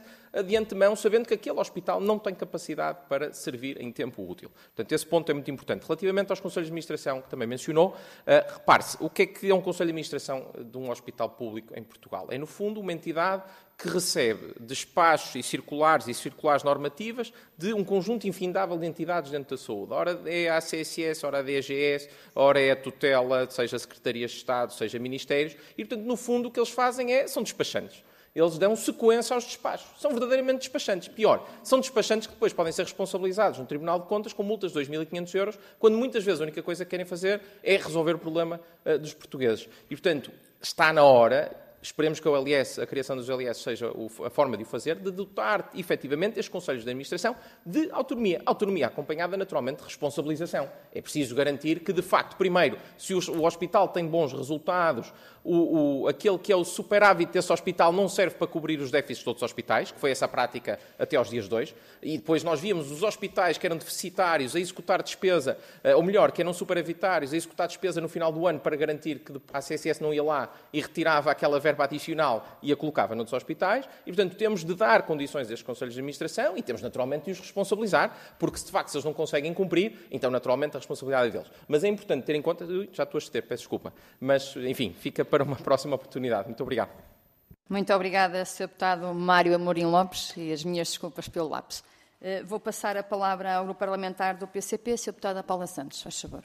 de antemão, sabendo que aquele hospital não tem capacidade para servir em tempo útil. Portanto, esse ponto é muito importante. Relativamente aos conselhos de administração, que também mencionou, uh, repare-se, o que é que é um conselho de administração de um hospital público em Portugal? É, no fundo, uma entidade que recebe despachos e circulares e circulares normativas de um conjunto infindável de entidades dentro da saúde. Ora é a A C S S, ora a D G S, ora é a tutela, seja Secretarias de Estado, seja Ministérios, e, portanto, no fundo, o que eles fazem é, são despachantes. Eles dão sequência aos despachos. São verdadeiramente despachantes. Pior, são despachantes que depois podem ser responsabilizados no Tribunal de Contas com multas de dois mil e quinhentos euros, quando muitas vezes a única coisa que querem fazer é resolver o problema uh, dos portugueses. E, portanto, está na hora, esperemos que o L S, a criação dos L S seja a forma de o fazer, de dotar efetivamente estes conselhos de administração de autonomia. Autonomia acompanhada, naturalmente, de responsabilização. É preciso garantir que, de facto, primeiro, se o hospital tem bons resultados, o, o, aquele que é o superávit desse hospital não serve para cobrir os déficits de outros hospitais, que foi essa prática até aos dias de hoje, e depois nós víamos os hospitais que eram deficitários a executar despesa, ou melhor, que eram superavitários a executar despesa no final do ano para garantir que a A C S S não ia lá e retirava aquela verba adicional e a colocava noutros hospitais, e, portanto, temos de dar condições a estes conselhos de administração e temos, naturalmente, de os responsabilizar, porque, se de facto, eles não conseguem cumprir, então, naturalmente, a responsabilidade é deles. Mas é importante ter em conta... Já estou a exceder, peço desculpa. Mas, enfim, fica para uma próxima oportunidade. Muito obrigado. Muito obrigada, senhor Deputado Mário Amorim Lopes, e as minhas desculpas pelo lapso. Uh, vou passar a palavra ao grupo parlamentar do P C P, senhor Deputado Paula Santos. Faz favor.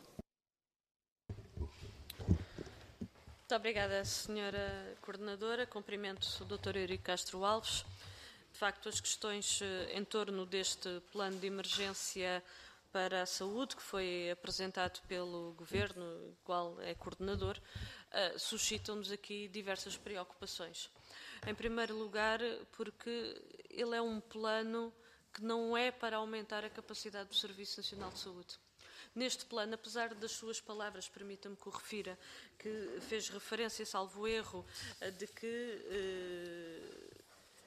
Muito obrigada, senhora Coordenadora. Cumprimento o doutor Eurico Castro Alves. De facto, as questões em torno deste plano de emergência para a saúde, que foi apresentado pelo Governo, qual é coordenador, uh, suscitam-nos aqui diversas preocupações. Em primeiro lugar, porque ele é um plano que não é para aumentar a capacidade do Serviço Nacional de Saúde. Neste plano, apesar das suas palavras, permita-me que o refira, que fez referência, salvo erro, de que... Uh,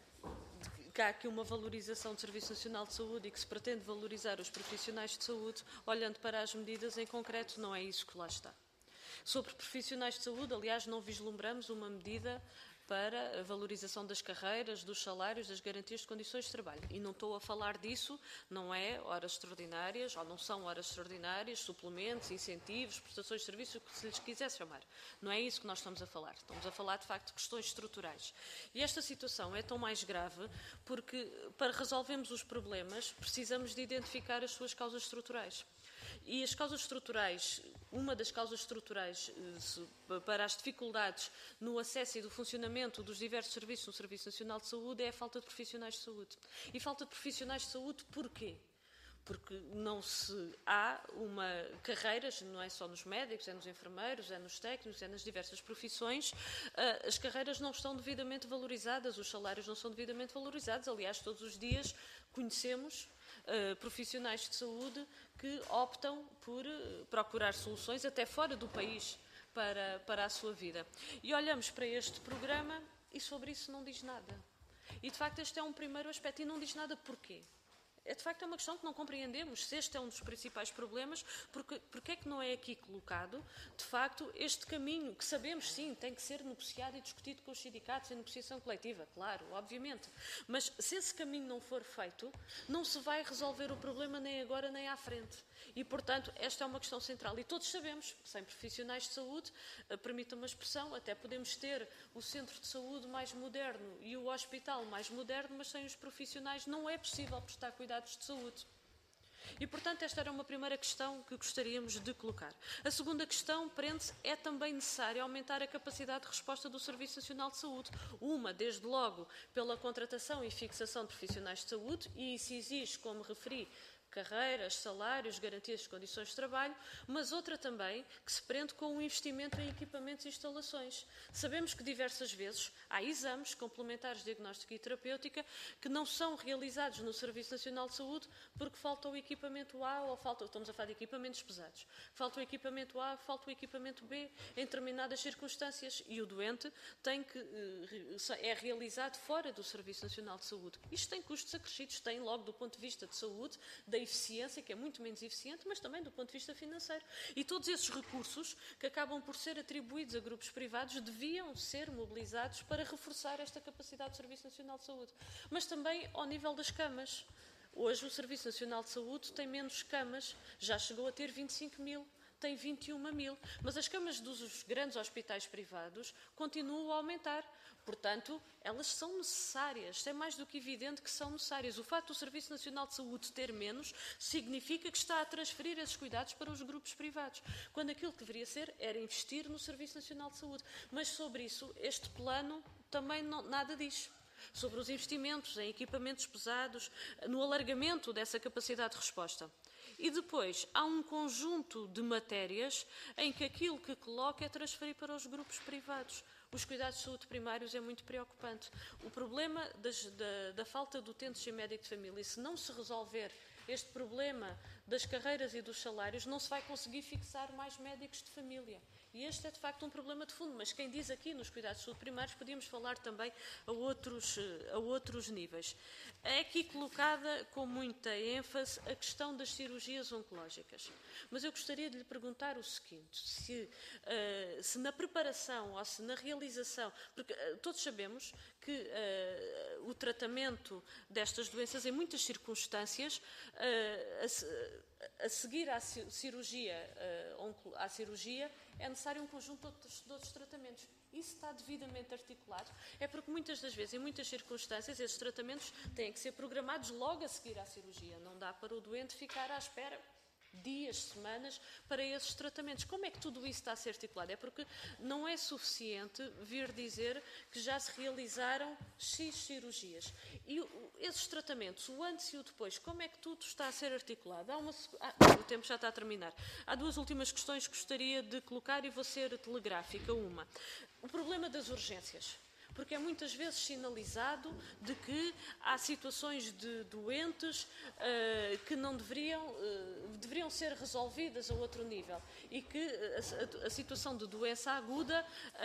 que há aqui uma valorização do Serviço Nacional de Saúde e que se pretende valorizar os profissionais de saúde, olhando para as medidas em concreto, não é isso que lá está. Sobre profissionais de saúde, aliás, não vislumbramos uma medida para a valorização das carreiras, dos salários, das garantias de condições de trabalho. E não estou a falar disso, não é horas extraordinárias, ou não são horas extraordinárias, suplementos, incentivos, prestações de serviço, o que se lhes quiser chamar. Não é isso que nós estamos a falar. Estamos a falar, de facto, de questões estruturais. E esta situação é tão mais grave porque, para resolvermos os problemas, precisamos de identificar as suas causas estruturais. E as causas estruturais, uma das causas estruturais para as dificuldades no acesso e do funcionamento dos diversos serviços no Serviço Nacional de Saúde é a falta de profissionais de saúde. E falta de profissionais de saúde porquê? Porque não se há uma carreiras, não é só nos médicos, é nos enfermeiros, é nos técnicos, é nas diversas profissões, as carreiras não estão devidamente valorizadas, os salários não são devidamente valorizados. Aliás, todos os dias conhecemos Uh, profissionais de saúde que optam por uh, procurar soluções até fora do país para, para a sua vida. E olhamos para este programa e sobre isso não diz nada. E de facto este é um primeiro aspecto e não diz nada porquê. É, de facto, é uma questão que não compreendemos. Se este é um dos principais problemas, porque, porque é que não é aqui colocado, de facto, este caminho, que sabemos, sim, tem que ser negociado e discutido com os sindicatos em negociação coletiva, claro, obviamente. Mas se esse caminho não for feito, não se vai resolver o problema nem agora nem à frente. E, portanto, esta é uma questão central. E todos sabemos que sem profissionais de saúde, permita-me a expressão, até podemos ter o centro de saúde mais moderno e o hospital mais moderno, mas sem os profissionais não é possível prestar cuidados de saúde. E, portanto, esta era uma primeira questão que gostaríamos de colocar. A segunda questão, prende-se, é também necessário aumentar a capacidade de resposta do Serviço Nacional de Saúde. Uma, desde logo, pela contratação e fixação de profissionais de saúde, e isso exige, como referi, carreiras, salários, garantias de condições de trabalho, mas outra também que se prende com o investimento em equipamentos e instalações. Sabemos que diversas vezes há exames complementares de diagnóstica e terapêutica que não são realizados no Serviço Nacional de Saúde porque falta o equipamento A ou falta, estamos a falar de equipamentos pesados, falta o equipamento A, falta o equipamento B em determinadas circunstâncias e o doente tem que, é realizado fora do Serviço Nacional de Saúde. Isto tem custos acrescidos, tem logo do ponto de vista de saúde, da eficiência, que é muito menos eficiente, mas também do ponto de vista financeiro. E todos esses recursos que acabam por ser atribuídos a grupos privados deviam ser mobilizados para reforçar esta capacidade do Serviço Nacional de Saúde. Mas também ao nível das camas. Hoje o Serviço Nacional de Saúde tem menos camas, já chegou a ter vinte e cinco mil. Tem vinte e uma mil, mas as camas dos grandes hospitais privados continuam a aumentar. Portanto, elas são necessárias, é mais do que evidente que são necessárias. O facto do Serviço Nacional de Saúde ter menos significa que está a transferir esses cuidados para os grupos privados, quando aquilo que deveria ser era investir no Serviço Nacional de Saúde. Mas sobre isso, este plano também não, nada diz. Sobre os investimentos em equipamentos pesados, no alargamento dessa capacidade de resposta. E depois há um conjunto de matérias em que aquilo que coloca é transferir para os grupos privados. Os cuidados de saúde primários é muito preocupante. O problema das, da, da falta de utentes e médico de família, se não se resolver este problema das carreiras e dos salários, não se vai conseguir fixar mais médicos de família. E este é, de facto, um problema de fundo. Mas quem diz aqui nos cuidados de saúde primários, podíamos falar também a outros, a outros níveis. É aqui colocada com muita ênfase a questão das cirurgias oncológicas. Mas eu gostaria de lhe perguntar o seguinte, se, uh, se na preparação ou se na realização, porque uh, todos sabemos que uh, o tratamento destas doenças, em muitas circunstâncias, uh, a, a seguir à cirurgia, uh, à cirurgia, é necessário um conjunto de outros, de outros tratamentos. Isso está devidamente articulado. É porque muitas das vezes, em muitas circunstâncias, esses tratamentos têm que ser programados logo a seguir à cirurgia. Não dá para o doente ficar à espera dias, semanas, para esses tratamentos. Como é que tudo isso está a ser articulado? É porque não é suficiente vir dizer que já se realizaram X cirurgias. E esses tratamentos, o antes e o depois, como é que tudo está a ser articulado? Há uma... ah, o tempo já está a terminar. Há duas últimas questões que gostaria de colocar e vou ser telegráfica. Uma, o problema das urgências. Porque é muitas vezes sinalizado de que há situações de doentes uh, que não deveriam, uh, deveriam ser resolvidas a outro nível e que a, a, a situação de doença aguda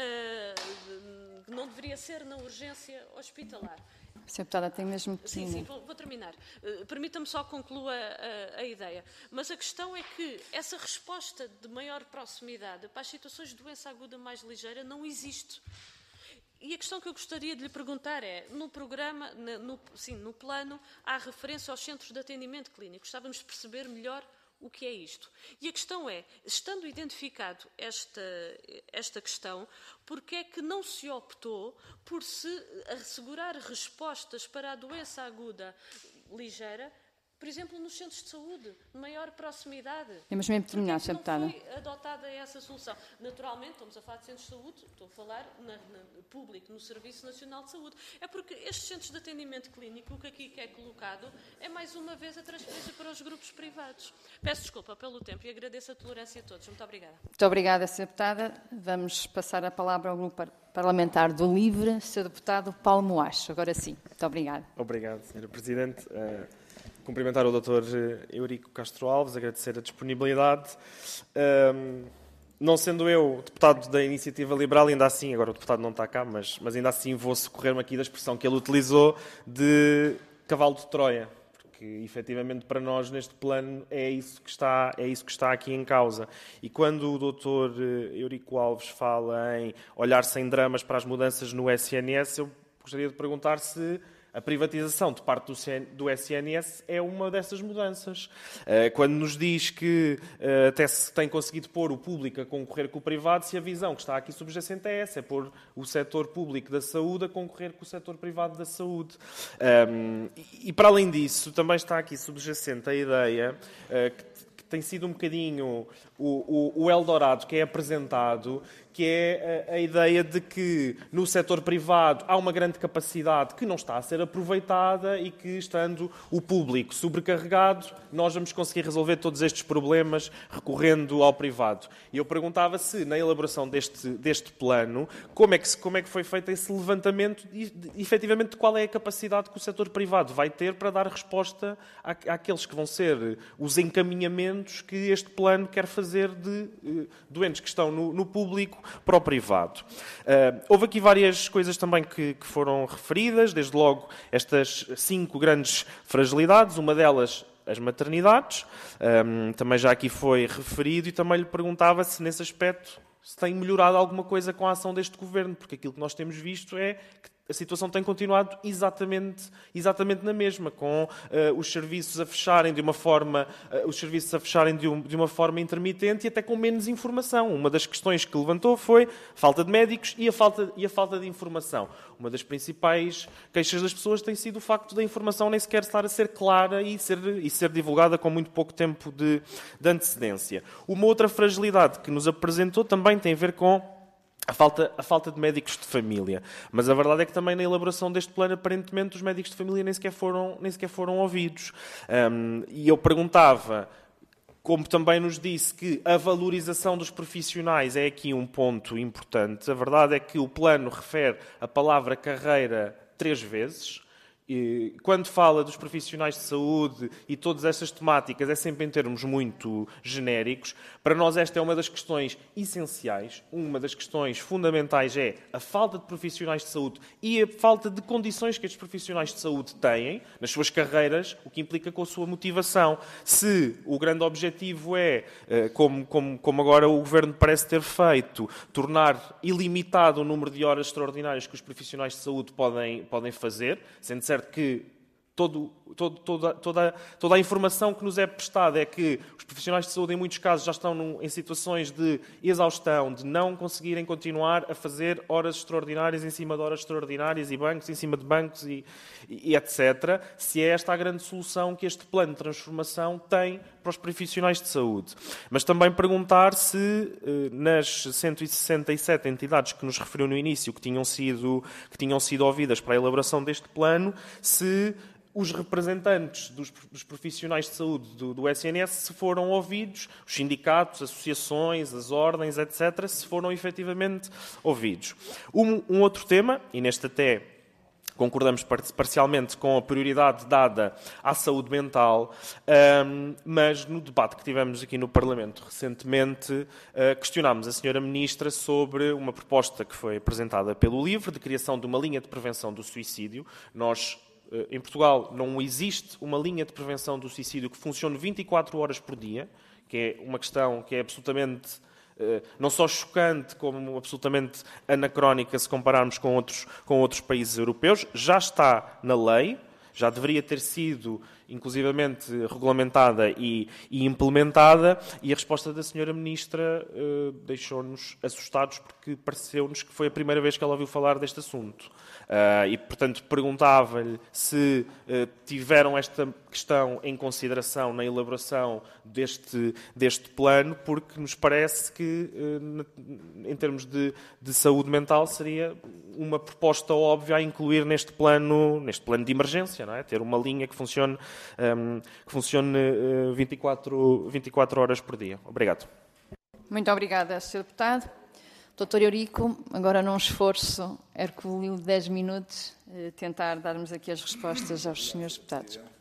uh, não deveria ser na urgência hospitalar. senhora Deputada, tem mesmo que... Sim, sim, vou, vou terminar. Uh, Permita-me só concluir a, a, a ideia. Mas a questão é que essa resposta de maior proximidade para as situações de doença aguda mais ligeira não existe. E a questão que eu gostaria de lhe perguntar é, no programa, no, sim, no plano, há referência aos centros de atendimento clínico. Gostávamos de perceber melhor o que é isto. E a questão é, estando identificado esta, esta questão, porque é que não se optou por se assegurar respostas para a doença aguda ligeira, por exemplo, nos centros de saúde, maior proximidade? Temos mesmo de terminar, senhora Deputada. Não foi adotada essa solução. Naturalmente, estamos a falar de centros de saúde, estou a falar na, na, público, no Serviço Nacional de Saúde. É porque estes centros de atendimento clínico, o que aqui é colocado, é mais uma vez a transferência para os grupos privados. Peço desculpa pelo tempo e agradeço a tolerância a todos. Muito obrigada. Muito obrigada, senhora Deputada. Vamos passar a palavra ao Grupo Parlamentar do LIVRE, senhor Deputado Paulo Moacho. Agora sim. Muito obrigada. Obrigado, senhora Presidente. Uh... Cumprimentar o doutor Eurico Castro Alves, agradecer a disponibilidade. Um, não sendo eu deputado da Iniciativa Liberal, ainda assim, agora o deputado não está cá, mas, mas ainda assim vou socorrer-me aqui da expressão que ele utilizou de cavalo de Troia, porque efetivamente para nós neste plano é isso que está, é isso que está aqui em causa. E quando o doutor Eurico Alves fala em olhar sem dramas para as mudanças no S N S, eu gostaria de perguntar se a privatização de parte do S N S é uma dessas mudanças. Quando nos diz que até se tem conseguido pôr o público a concorrer com o privado, se a visão que está aqui subjacente é essa, é pôr o setor público da saúde a concorrer com o setor privado da saúde. E para além disso, também está aqui subjacente a ideia que tem sido um bocadinho o, o, o Eldorado que é apresentado, que é a, a ideia de que no setor privado há uma grande capacidade que não está a ser aproveitada e que, estando o público sobrecarregado, nós vamos conseguir resolver todos estes problemas recorrendo ao privado. E eu perguntava se, na elaboração deste, deste plano, como é, que, como é que foi feito esse levantamento e, de, efetivamente, qual é a capacidade que o setor privado vai ter para dar resposta à, àqueles que vão ser os encaminhamentos que este plano quer fazer de eh, doentes que estão no, no público para o privado. Uh, houve aqui várias coisas também que, que foram referidas, desde logo estas cinco grandes fragilidades. Uma delas as maternidades. Um, também já aqui foi referido e também lhe perguntava se nesse aspecto se tem melhorado alguma coisa com a ação deste Governo, porque aquilo que nós temos visto é que a situação tem continuado exatamente, exatamente na mesma, com uh, os serviços a fecharem de uma forma, uh, os serviços a fecharem de, um, de uma forma intermitente e até com menos informação. Uma das questões que levantou foi a falta de médicos e a falta, e a falta de informação. Uma das principais queixas das pessoas tem sido o facto da informação nem sequer estar a ser clara e ser, e ser divulgada com muito pouco tempo de, de antecedência. Uma outra fragilidade que nos apresentou também tem a ver com A falta, a falta de médicos de família. Mas a verdade é que também na elaboração deste plano, aparentemente, os médicos de família nem sequer foram, nem sequer foram ouvidos. Um, e eu perguntava, como também nos disse, que a valorização dos profissionais é aqui um ponto importante. A verdade é que o plano refere a palavra carreira três vezes. E quando fala dos profissionais de saúde e todas estas temáticas, é sempre em termos muito genéricos. Para nós esta é uma das questões essenciais, uma das questões fundamentais é a falta de profissionais de saúde e a falta de condições que estes profissionais de saúde têm nas suas carreiras, o que implica com a sua motivação. Se o grande objetivo é, como, como, como agora o Governo parece ter feito, tornar ilimitado o número de horas extraordinárias que os profissionais de saúde podem, podem fazer, sendo certo que todo, todo, toda, toda, toda a informação que nos é prestada é que os profissionais de saúde, em muitos casos, já estão num, em situações de exaustão, de não conseguirem continuar a fazer horas extraordinárias em cima de horas extraordinárias e bancos em cima de bancos e, e etcétera. Se é esta a grande solução que este plano de transformação tem para os profissionais de saúde. Mas também perguntar se nas cento e sessenta e sete entidades que nos referiu no início, que tinham sido, que tinham sido ouvidas para a elaboração deste plano, se os representantes dos, dos profissionais de saúde do, do S N S se foram ouvidos, os sindicatos, associações, as ordens, etcétera, se foram efetivamente ouvidos. Um, um outro tema, e neste até concordamos parcialmente com a prioridade dada à saúde mental, um, mas no debate que tivemos aqui no Parlamento recentemente, uh, questionámos a senhora Ministra sobre uma proposta que foi apresentada pelo LIVRE de criação de uma linha de prevenção do suicídio. Nós, em Portugal, não existe uma linha de prevenção do suicídio que funcione vinte e quatro horas por dia, que é uma questão que é absolutamente, não só chocante, como absolutamente anacrónica se compararmos com outros, com outros países europeus. Já está na lei, já deveria ter sido inclusivamente regulamentada e, e implementada, e a resposta da senhora Ministra uh, deixou-nos assustados, porque pareceu-nos que foi a primeira vez que ela ouviu falar deste assunto. Uh, e, portanto, perguntava-lhe se uh, tiveram esta questão em consideração na elaboração deste, deste plano, porque nos parece que, uh, em termos de, de saúde mental, seria uma proposta óbvia a incluir neste plano, neste plano de emergência, não é? Ter uma linha que funcione, um, que funcione uh, vinte e quatro, vinte e quatro horas por dia. Obrigado. Muito obrigada, senhor Deputado. doutor Eurico, agora num esforço hercúleo de dez minutos, tentar darmos aqui as respostas aos senhores deputados.